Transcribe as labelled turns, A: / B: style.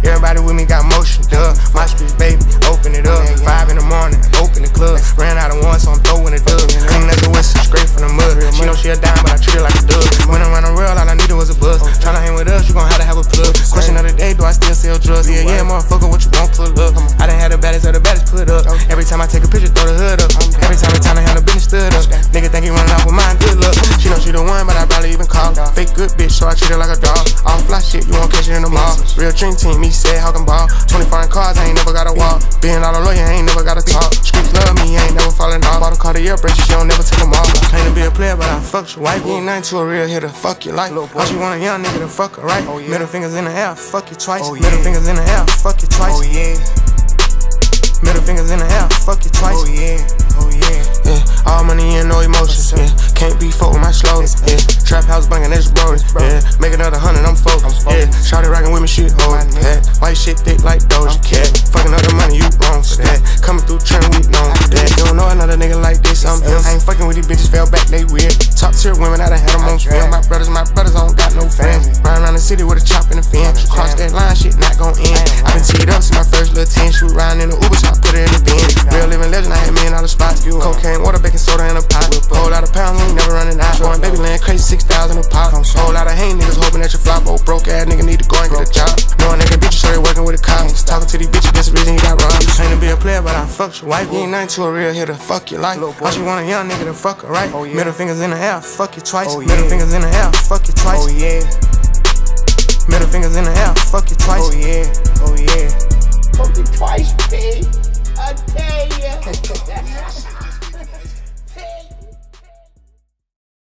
A: Everybody with me got motion, duh. My speech, baby, open it up. 5 in the morning, open the club. Ran out of one, so I'm throwing it up. Clean as a whistle, straight from the mud. She know she a dime, but I treat her like a dub. When I'm running real, all I needed was a buzz. Tryna hang with us, you gon' have a plug. Question of the day, do I still sell drugs? Yeah, motherfucker, what you want, pull up. I done had the baddest of the baddest put up. Every time I take a picture, throw the hood up. Every time I handle business stood up. Nigga think he running off with mine, good luck. She know she the one, but I barely even call. Fake good bitch, so I treat her like a dog. All fly shit, you won't catch it in the mall. Real dream team, me said how can ball. 20 foreign cars, I ain't never got a walk. Being all a lawyer, I ain't never got a talk. Streets love me, I ain't never falling off. Bought a car to your braces, she don't never take them off. Claim to be a player, but I fucked your wife. You ain't nothing to a real hitter, fuck your life. All she want a young nigga to fuck her right. Middle fingers in the air, fuck you twice. Middle fingers in the air, fuck you twice. Middle fingers in the air, fuck you twice. Yeah, all money and no emotions. Yeah, can't be fucked with my slogan. Yeah, trap house banging, that's broken. Yeah, make another 100, I'm focused. Yeah, shawty rockin' with me, shit hold that. White shit thick like Doja Cat. Fucking up the money, you wrong for that. Coming through trend, we known for that. You don't know another nigga like this, I'm him. I ain't fucking with these bitches, fell back, they weird. Top tier women, I done had them on film. My brothers, I don't got no friends. Ride around the city with a chop in the fin. Cross that line, shit not gon' end. I been teed up since my first little 10. Shoot riding in the Uber, so I put it in the bin. Real living legend, I had me in all the spots. Cocaine, water, baking soda in a pot. Whole lot of pounds, we ain't never running out. Going baby land crazy, 6,000 a pop. Whole lot of hang niggas hoping that you flop. Old broke ass nigga need to go and get a job. Knowing they can bitches, so they working with the cops. Talking to these bitches, that's the reason he got robbed. Ain't to be a player, but I fucked your wife. You ain't nothing to a real hitter, fuck your life. All she want a young nigga to fuck her right. Middle fingers in the air, fuck you twice. Middle fingers in the air, fuck you twice. Middle fingers in the air, fuck you twice.
B: Fuck you twice, babe. I tell ya.